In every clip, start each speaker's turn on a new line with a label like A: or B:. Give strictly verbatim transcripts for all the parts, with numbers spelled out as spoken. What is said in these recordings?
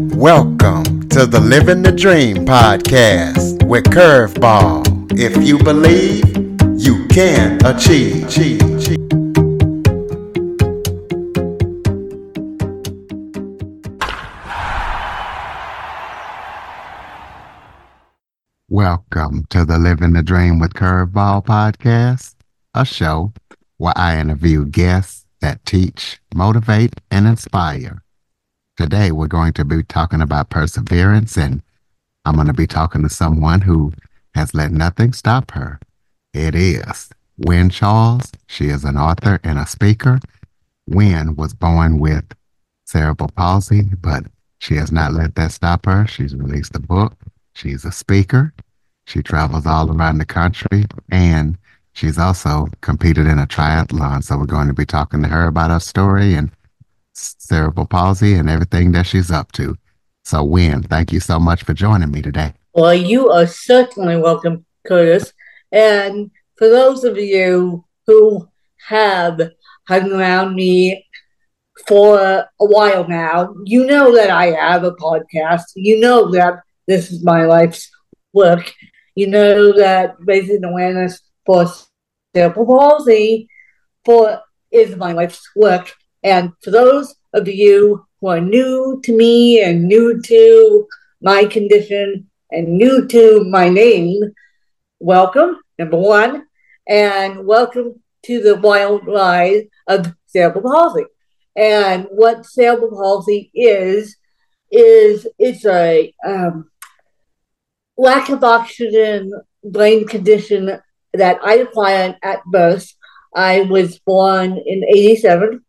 A: Welcome to the Living the Dream podcast with Curveball. If you believe, you can achieve. Welcome to the Living the Dream with Curveball podcast, a show where I interview guests that teach, motivate, and inspire. Today, we're going to be talking about perseverance, and I'm going to be talking to someone who has let nothing stop her. It is Wynn Charles. She is an author and a speaker. Wynn was born with cerebral palsy, but she has not let that stop her. She's released a book. She's a speaker. She travels all around the country, and she's also competed in a triathlon. So we're going to be talking to her about her story and cerebral palsy and everything that she's up to. So, Wynn, thank you so much for joining me today.
B: Well, you are certainly welcome, Curtis. And for those of you who have hung around me for a while now, you know that I have a podcast. You know that this is my life's work. You know that raising awareness for cerebral palsy for is my life's work. And for those of you who are new to me and new to my condition and new to my name, welcome, number one, and welcome to the wild ride of cerebral palsy. And what cerebral palsy is, is it's a um, lack of oxygen brain condition that I acquired at birth. I was born in eighty-seven.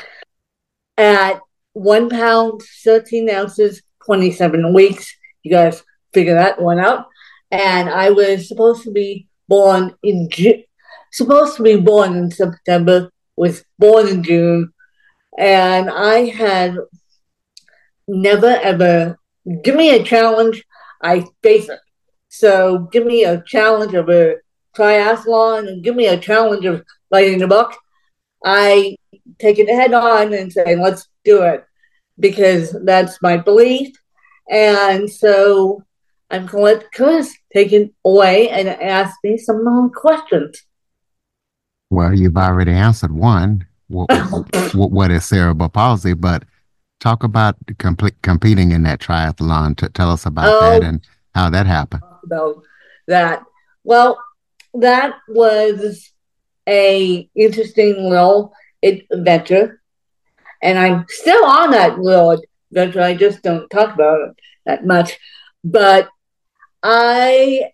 B: At one pound, thirteen ounces, twenty-seven weeks. You guys figure that one out. And I was supposed to be born in June, supposed to be born in September, was born in June. And I had never, ever, give me a challenge, I face it. So give me a challenge of a triathlon and give me a challenge of writing a book. I take it head on and say, let's do it, because that's my belief. And so I'm going to let Chris take it away and ask me some more questions.
A: Well, you've already answered one. What, what, what is cerebral palsy? But talk about complete, competing in that triathlon. To tell us about oh, that and how that happened.
B: About that. Well, that was a interesting little adventure, and I'm still on that little adventure. I just don't talk about it that much, but I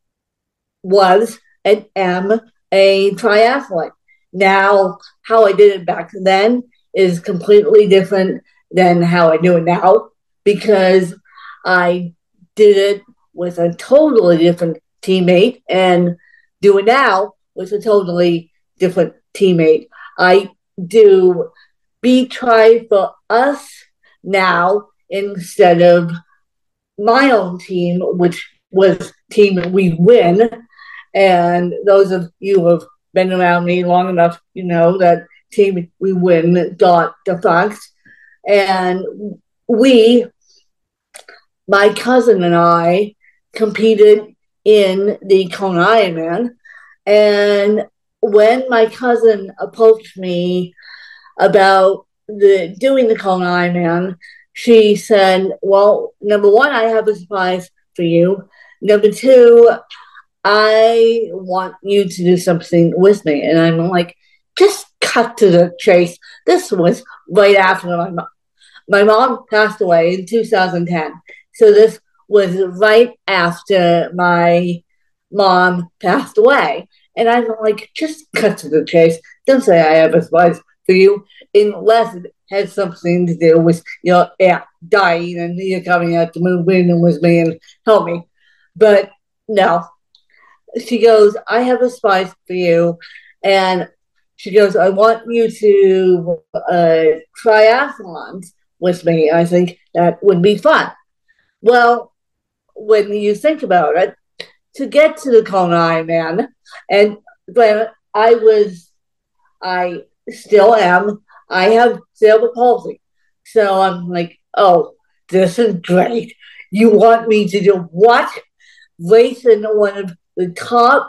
B: was and am a triathlete. Now, how I did it back then is completely different than how I do it now, because I did it with a totally different teammate and do it now with a totally different teammate. I do Be Try For Us now instead of my own team, which was Team We Win. And those of you who have been around me long enough, you know that Team We Win got defunct. And we, my cousin and I, competed in the Kona Ironman. And when my cousin approached me about the doing the Kona Ironman, she said, well, number one, I have a surprise for you. Number two, I want you to do something with me. And I'm like, just cut to the chase. This was right after my mom. My mom passed away in two thousand ten. So this was right after my mom passed away. And I'm like, just cut to the chase. Don't say I have advice for you, unless it has something to do with your aunt dying and you're coming out to move in with me and help me. But no. She goes, I have a spice for you. And she goes, I want you to uh, triathlons with me. I think that would be fun. Well, when you think about it, to get to the Kona Ironman, and when I was, I still am, I have cerebral palsy. So I'm like, oh, this is great. You want me to do what? Race in one of the top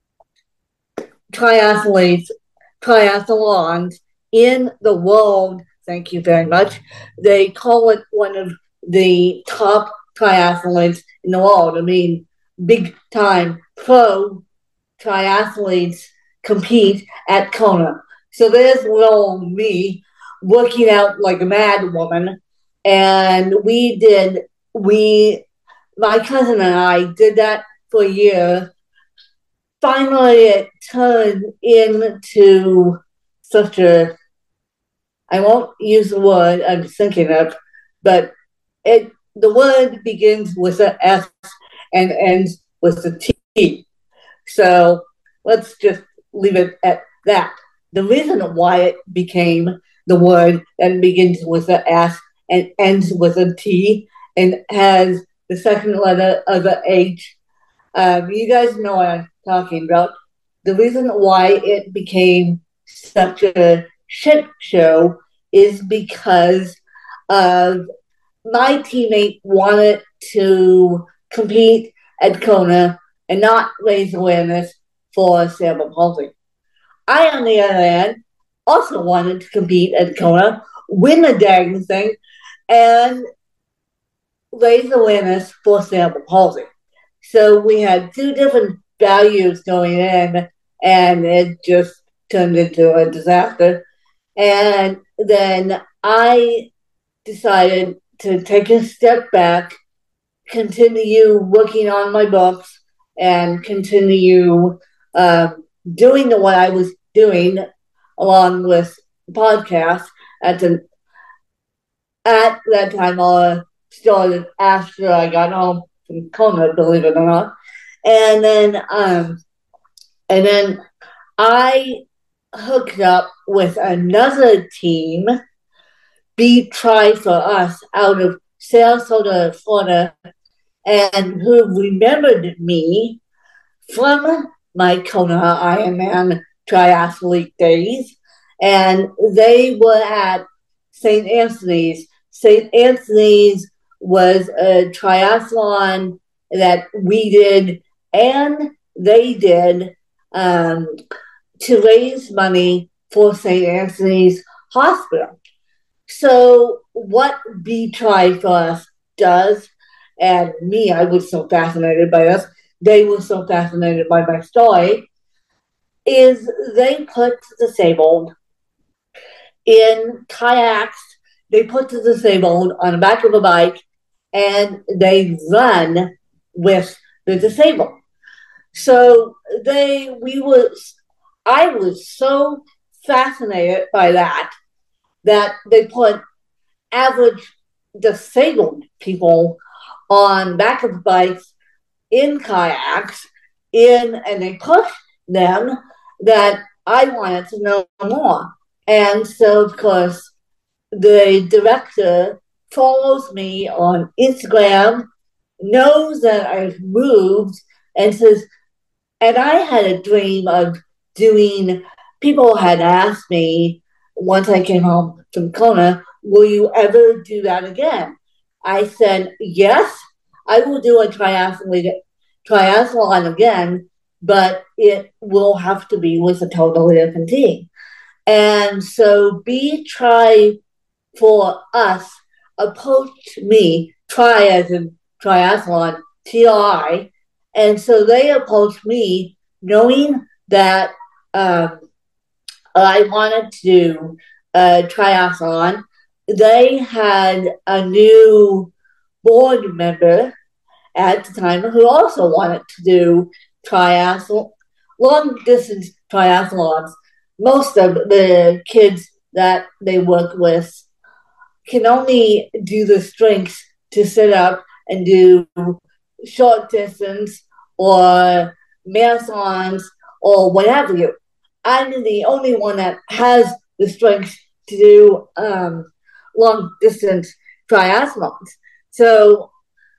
B: triathletes, triathlons in the world. Thank you very much. They call it one of the top triathletes in the world. I mean, big time pro triathletes compete at Kona. So there's little me working out like a mad woman. And we did, we, my cousin and I did that for a year. Finally, it turned into such a, I won't use the word I'm thinking of, but it the word begins with an S and ends with a T. So let's just leave it at that. The reason why it became the word that begins with an S and ends with a T and has the second letter of the H, um, you guys know what I'm talking about. The reason why it became such a shit show is because of my teammate wanted to compete at Kona and not raise awareness for cerebral palsy. I, on the other hand, also wanted to compete at Kona, win the dang thing, and raise awareness for cerebral palsy. So we had two different values going in, and it just turned into a disaster. And then I decided to take a step back, continue working on my books, and continue uh, doing the, what I was doing along with the podcast. At, the, at that time, I started after I got home from Kona, believe it or not. And then, um, and then I hooked up with another team, Be Try For Us, out of Sarasota, Florida, and who remembered me from my Kona Ironman triathlete days. And they were at Saint Anthony's. Saint Anthony's was a triathlon that we did and they did um, to raise money for Saint Anthony's Hospital. So what Be Try For Us does, and me, I was so fascinated by this, they were so fascinated by my story, is they put the disabled in kayaks, they put the disabled on the back of a bike, and they run with the disabled. So they, we were, I was so fascinated by that, that they put average disabled people on back of bikes in kayaks in, and they pushed them, that I wanted to know more. And so, of course, the director follows me on Instagram, knows that I've moved, and says, and I had a dream of doing, people had asked me once I came home from Kona, will you ever do that again? I said, yes, I will do a triathlon, triathlon again, but it will have to be with a totally different team. And so Be Try For Us approached me, try as in triathlon, T R I, and so they approached me knowing that um, I wanted to do a triathlon. They had a new board member at the time who also wanted to do triathlon, long distance triathlons. Most of the kids that they work with can only do the strength to sit up and do short distance or marathons or whatever you. I'm the only one that has the strength to do um, long distance triathlons. So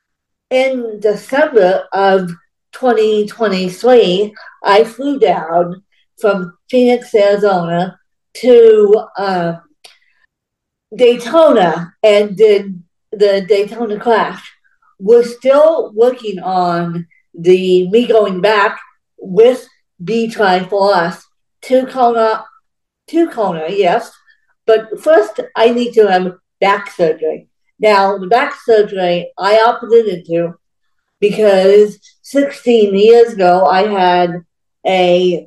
B: in December of twenty twenty-three, I flew down from Phoenix, Arizona to uh, Daytona and did the Daytona crash, we're still working on the me going back with B-Try for us to Kona, to Kona, yes. But first, I need to have back surgery. Now, the back surgery I opted into because sixteen years ago I had a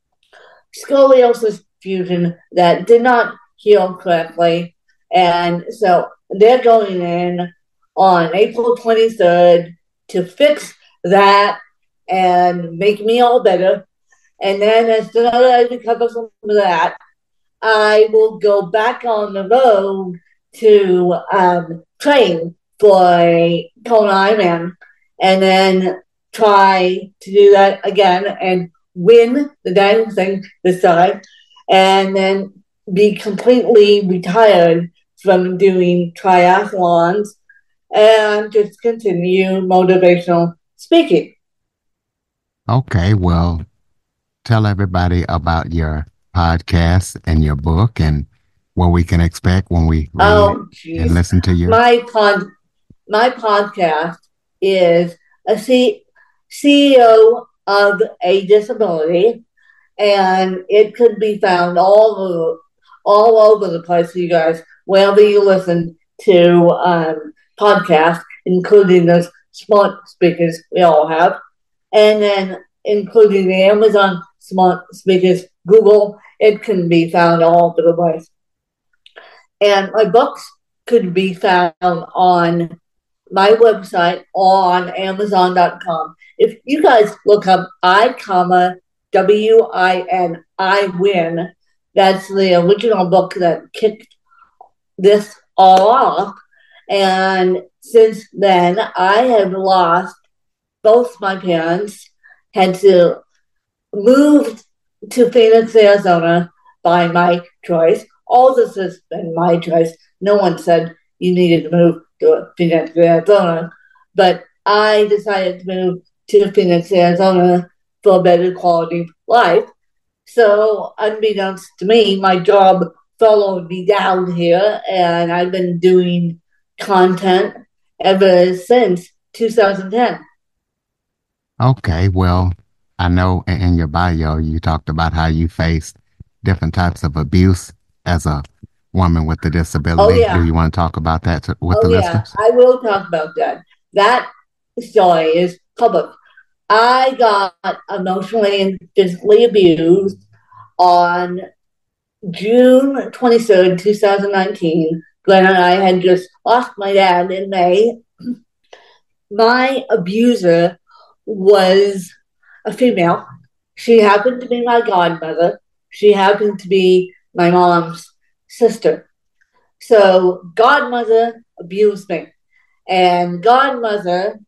B: scoliosis fusion that did not heal correctly. And so they're going in on April twenty-third to fix that and make me all better. And then as soon as I recover from that, I will go back on the road to um, train for a Kona Ironman and then try to do that again and win the dang thing this time and then be completely retired from doing triathlons and just continue motivational speaking.
A: Okay, well, tell everybody about your podcast and your book and what we can expect when we read
B: oh,
A: and listen to you.
B: My pod, my podcast is a C- CEO of a disability, and it could be found all over, all over the place, you guys, wherever you listen to um, podcasts, including those smart speakers we all have, and then including the Amazon smart speakers, Google, it can be found all over the place. And my books could be found on my website or on amazon dot com. If you guys look up I, comma, W I N, I win, that's the original book that kicked this all off. And since then, I have lost both my parents, had to move to Phoenix, Arizona by my choice. All this has been my choice. No one said you needed to move to Phoenix, Arizona. But I decided to move to Phoenix, Arizona for a better quality of life. So, unbeknownst to me, my job followed me down here, and I've been doing content ever since two thousand ten.
A: Okay, well, I know in your bio you talked about how you faced different types of abuse as a woman with a disability.
B: Oh, yeah.
A: Do you want to talk about that to, with
B: oh,
A: the
B: yeah.
A: listeners?
B: I will talk about that. That story is public. I got emotionally and physically abused on June twenty-third, twenty nineteen. Glenn and I had just lost my dad in May. My abuser was a female. She happened to be my godmother. She happened to be my mom's sister. So godmother abused me. And godmother,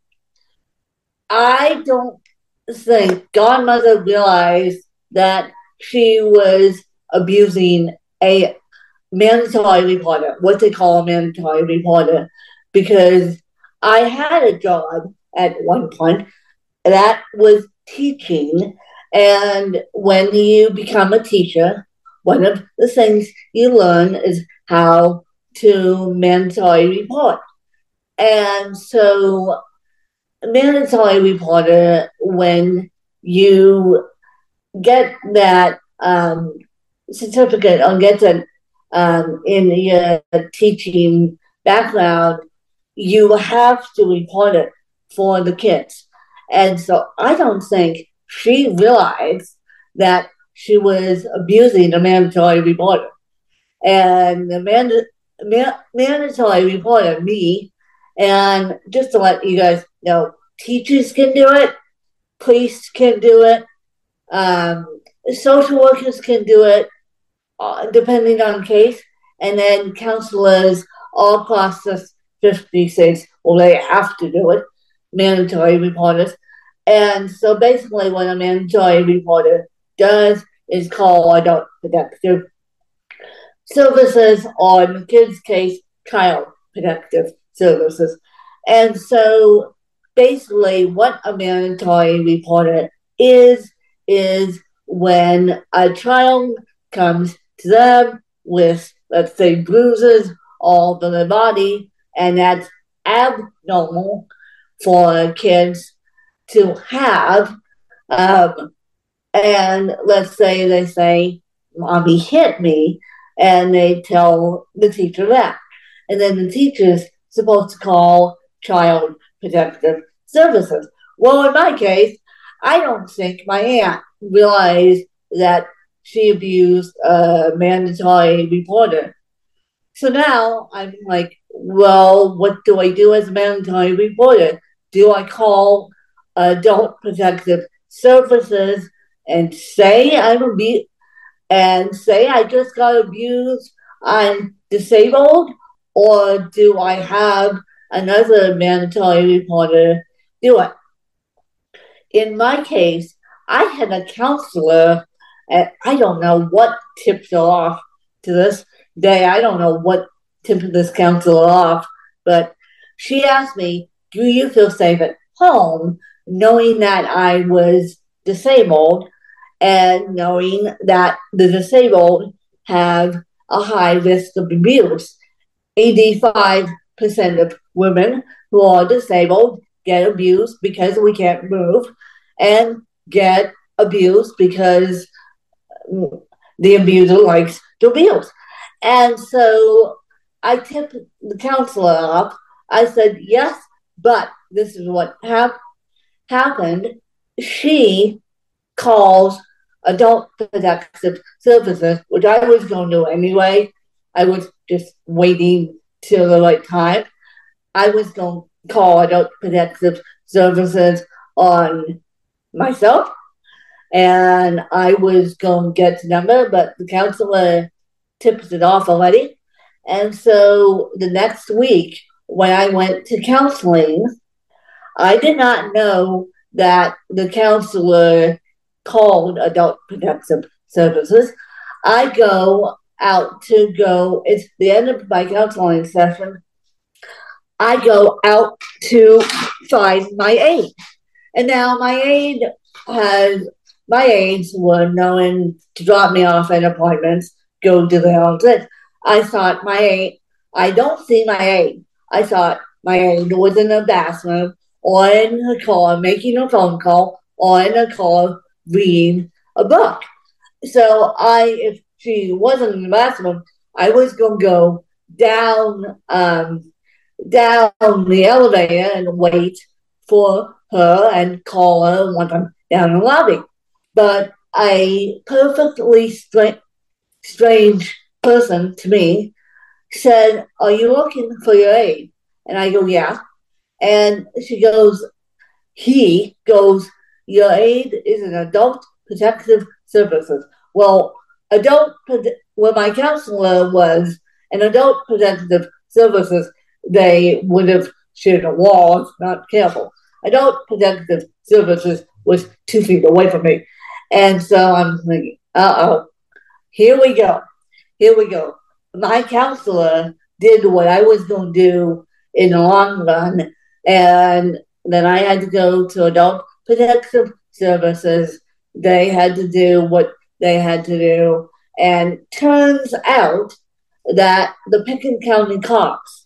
B: I don't think godmother realized that she was abusing a mandatory reporter, what they call a mandatory reporter, because I had a job at one point that was teaching. And when you become a teacher, one of the things you learn is how to mandatory report. And so, mandatory reporter, when you get that um, certificate or get it um, in your teaching background, you have to report it for the kids. And so I don't think she realized that she was abusing the mandatory reporter. And the mand- ma- mandatory reporter, me, and just to let you guys know, teachers can do it, police can do it, um, social workers can do it, uh, depending on case, and then counselors all across the fifty states, well, they have to do it, mandatory reporters. And so basically what a mandatory reporter does is call adult protective services, or in the kids' case, child protective services. And so basically what a mandatory reporter is, is when a child comes to them with, let's say, bruises all over their body, and that's abnormal for kids to have. Um, and let's say they say, Mommy hit me, and they tell the teacher that. And then the teacher's supposed to call Child Protective Services. Well, in my case, I don't think my aunt realized that she abused a mandatory reporter. So now I'm like, well, what do I do as a mandatory reporter? Do I call Adult Protective Services and say I'm abused and say I just got abused, I'm disabled, or do I have another mandatory reporter do it? In my case, I had a counselor, and I don't know what tipped her off to this day. I don't know what tipped this counselor off, but she asked me, do you feel safe at home, knowing that I was disabled and knowing that the disabled have a high risk of abuse? eighty-five percent of women who are disabled get abused because we can't move, and get abused because the abuser likes to abuse. And so I tipped the counselor off. I said, yes, but this is what hap- happened. She calls Adult Protective Services, which I was going to do anyway. I was just waiting till the right time. I was going to call Adult Protective Services on myself, and I was going to get the number, but the counselor tipped it off already. And so the next week, when I went to counseling, I did not know that the counselor called Adult Protective Services. I go out to go, it's the end of my counseling session. I go out to find my aide. And now my aide has, my aides were known to drop me off at appointments, go to the office. I thought my aide, I don't see my aide. I thought my aide was in the bathroom or in her car making a phone call or in her car reading a book. So I, if she wasn't in the bathroom, I was going to go down, um, down the elevator and wait for her and call her once I'm down in the lobby. But a perfectly stra- strange person to me said, are you looking for your aide? And I go, yeah. And she goes, he goes, your aide is an Adult Protective Services. Well, adult, well, my counselor was an Adult Protective Services. They would have shared a wall, if not careful. Adult Protective Services was two feet away from me. And so I'm thinking, uh-oh, here we go. Here we go. My counselor did what I was going to do in the long run, and then I had to go to Adult Protective Services. They had to do what they had to do. And turns out that the Pickens County cops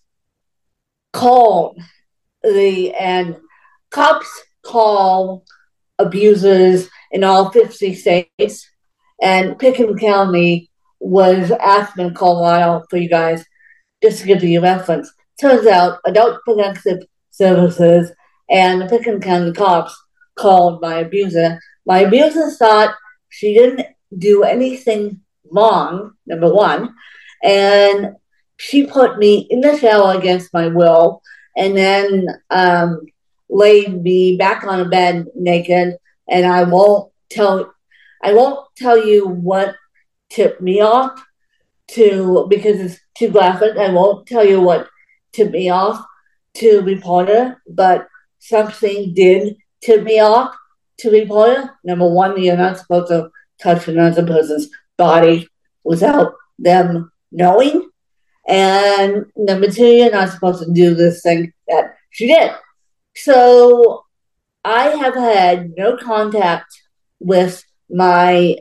B: called the, and cops call abusers in all fifty states, and Pickens County was Aspen, Colorado, for you guys, just to give you a reference. Turns out Adult Protective Services and the Pickens County cops called my abuser. My abuser thought she didn't do anything wrong, number one, and she put me in the shower against my will, and then um, laid me back on a bed naked. And I won't tell, I won't tell you what tipped me off to, because it's too graphic. I won't tell you what tipped me off to reporter, but something did tip me off to reporter. Number one, you're not supposed to touch another person's body without them knowing. And number two, you're not supposed to do this thing that she did. So I have had no contact with my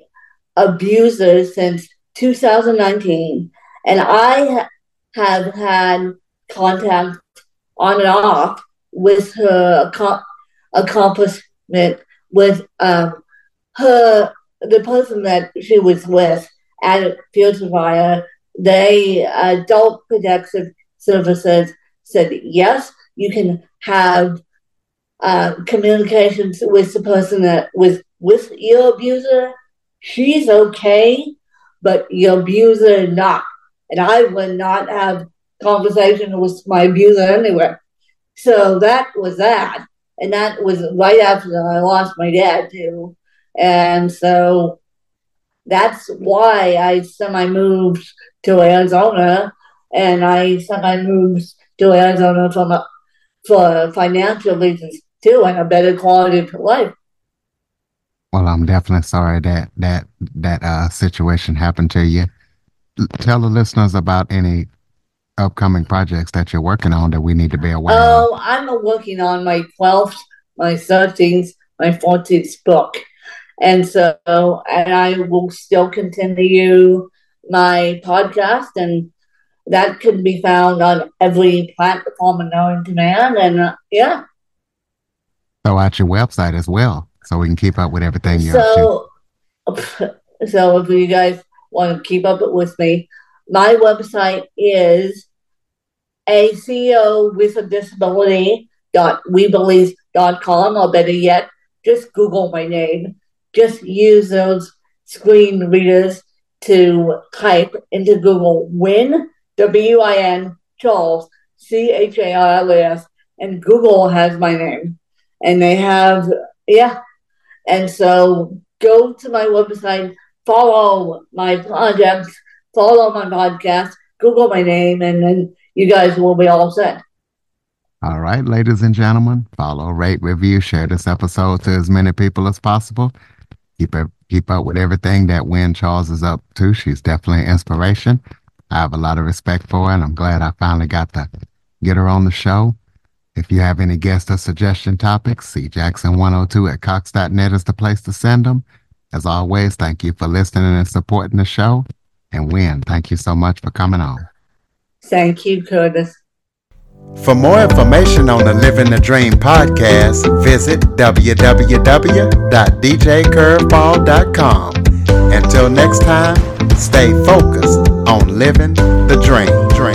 B: abuser since two thousand nineteen, and I have had contact on and off with her ac- accomplishment with um, her the person that she was with at Future Fire. They Adult Protective Services said yes, you can have uh, communications with the person that was with your abuser. She's okay, but your abuser not. And I would not have conversation with my abuser anyway. So that was that. And that was right after I lost my dad too. And so that's why I semi moved to Arizona, and I semi moved to Arizona from a, for financial reasons too, and a better quality of life.
A: Well, I'm definitely sorry that that that uh, situation happened to you. Tell the listeners about any upcoming projects that you're working on that we need to be aware
B: oh,
A: of.
B: I'm working on my twelfth, my thirteenth, my fourteenth book. And so, and I will still continue my podcast, and that can be found on every platform known to man. And uh, yeah.
A: So at your website as well, so we can keep up with everything you're
B: so, up to. So if you guys want to keep up with me, my website is a C E O with a disability dot we believe dot com, or better yet, just Google my name. Just use those screen readers to type into Google Win, W I N, Charles, C H A R L S, and Google has my name. And they have, yeah. And so go to my website, follow my projects, follow my podcast, Google my name, and then you guys will be all set.
A: All right, ladies and gentlemen, follow, rate, review, share this episode to as many people as possible. Keep up, keep up with everything that Win Charles is up to. She's definitely an inspiration. I have a lot of respect for her, and I'm glad I finally got to get her on the show. If you have any guest or suggestion topics, C Jackson one oh two at cox dot net is the place to send them. As always, thank you for listening and supporting the show. And Win, thank you so much for coming on.
B: Thank you, Curtis.
A: For more information on the Living the Dream podcast, visit w w w dot d j curveball dot com. Until next time, stay focused on living the dream. dream.